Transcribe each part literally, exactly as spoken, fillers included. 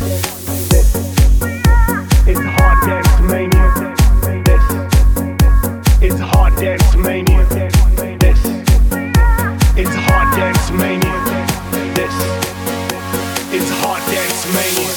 is hard dance mania. This is hard dance mania. This is hard dance mania. This is hard dance mania.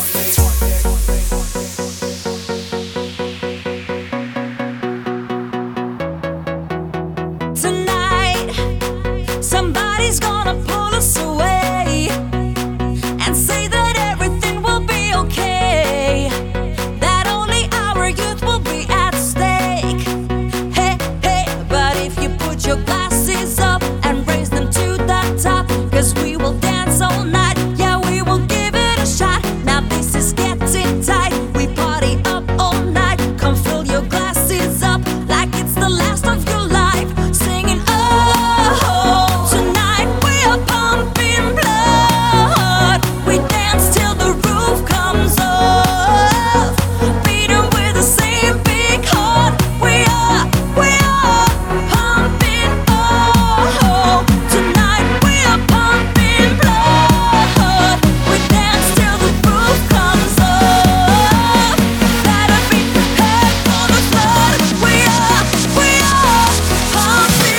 Tonight, somebody's gonna pull us away and say that everything will be okay, that only our youth will be at stake. Hey, hey, but if you put your glasses up and raise them to the top, 'cause we will dance all night, yeah, we will give it a shot. Now this is getting tight, we party up all night. Come fill your glasses up like it's the last of your life, singing oh, tonight we are pumping blood. We dance till the roof comes off, beating with the same big heart. We are, we are pumping oh, tonight we are pumping blood. We dance till the roof comes off, gotta be prepared for the flood. We are, we are pumping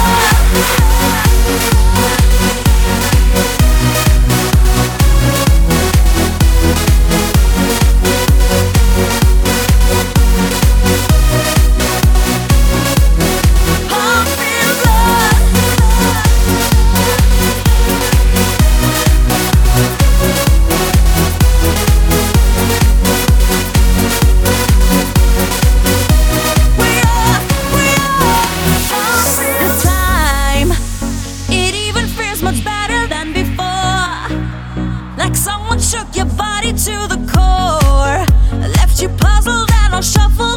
pumping blood. We are, we are pumping. This time, it even feels much better than before. Like someone shook your body to the core, left you puzzled and on shuffle.